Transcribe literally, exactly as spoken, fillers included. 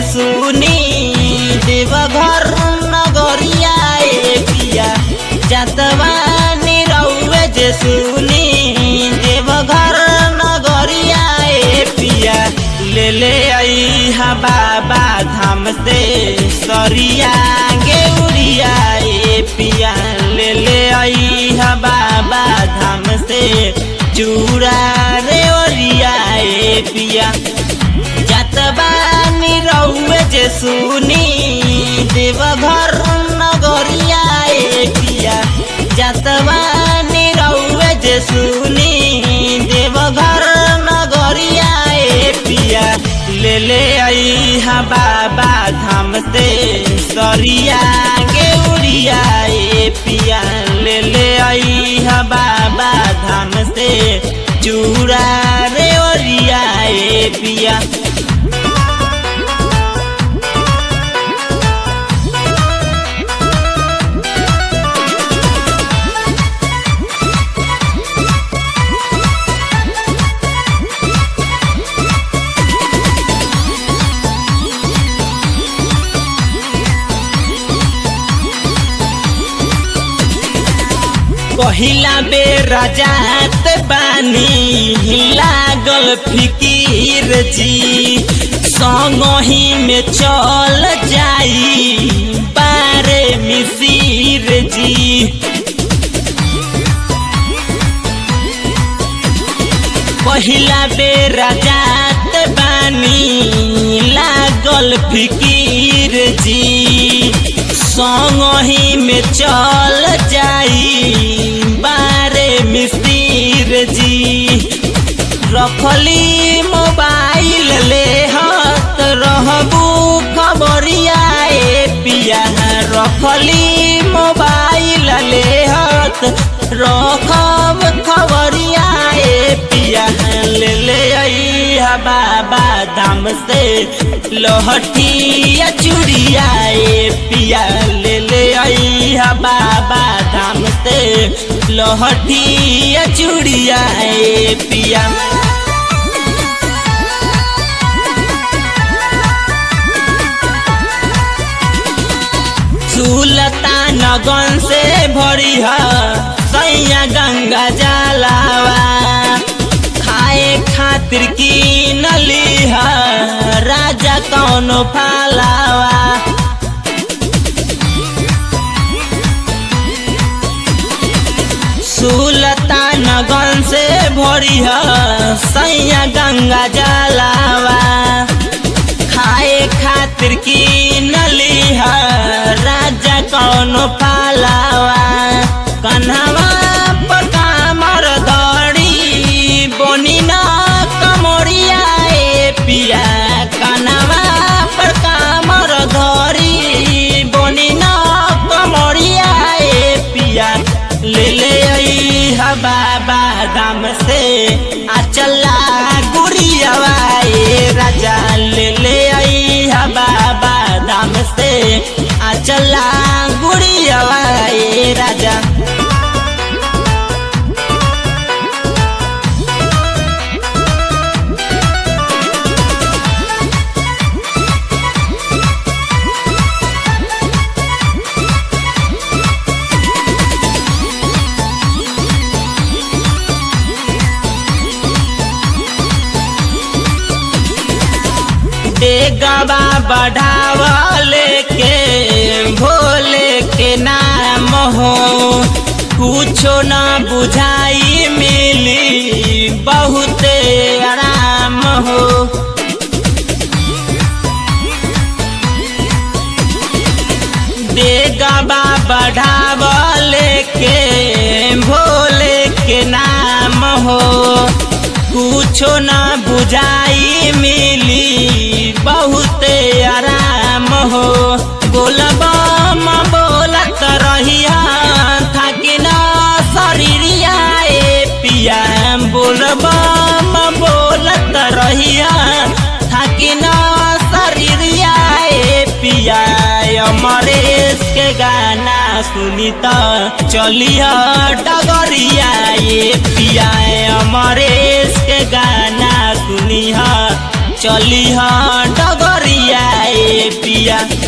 सुनी देवघर नगरिया ए पिया जतवानी रउवे जे सुनी देवघर नगरिया ए पिया ले ले आई हा बाबा धाम से सरिया गेउरिया ए पिया ले ले आई हा बाबा धाम से चूड़ा रे ओरिया ए पिया जतवानी रउवे जे सुनी देवघर नगरिया ए पिया जतवानी रउवे जे सुनी देवघर नगरिया ए पिया ले ले आई हा बाबा धाम से सरिया गेउरिया ए पिया ले ले आई हा बाबा धाम से चूड़ा रे ओरिया ए पिया पहिला बेर जात बानी लागल फिकीर जी संगही में चल जाई बारे मिसिर जी पहिला बेर जात बानी लागल फिकीर जी संगही में चल जाई बारे मिस्तिर जी रखली मोबाइल ले हाथ रहबू खबरिया ए पिया रखली मोबाइल ले हाथ रखब खबरिया ए पिया ले ले आई हा बाबा धाम से लोहटिया चूड़िया ए पिया ले ले आई हा बाबा धाम से लोहटिया चूड़िया ए पिया सुल्तानगंज से भरिया सैया गंगा जलावा खाए खातिर की नलिहा राजा कौनो फालावा सुल्तानगंज से भरिया सैया गंगा जलावा खाए खातिर की नलिहा राजा कौनो पालावा कन्हवा पर कामर दड़ी बोनी ना कमरिया ए पिया कन्हवा पर कामर धरी बोनी ना कमरिया ए पिया ले ले आई हा बाबा धाम से आ चला गुड़ियावा ए राजा ले ले आई हा बाबा धाम से आ चला गुड़ियावा ए राजा देगवा बढ़ावले के भोले के नाम हो कुछो न बुझाई मिली बहुते आराम हो देगवा बढ़ावले के भोले के नाम हो कुछो न बुझाई मिली बहुते आराम हो बोलबम बोलत रहिया थाकी ना शरीरिया ए पिया बोलबम बोलत रहिया थाकी ना शरीरिया ए पिया अमरेश के गाना सुनी तो चलिया डगरिया ए पिया अमरेश के गाना सुनी चलिया डगरिया पिया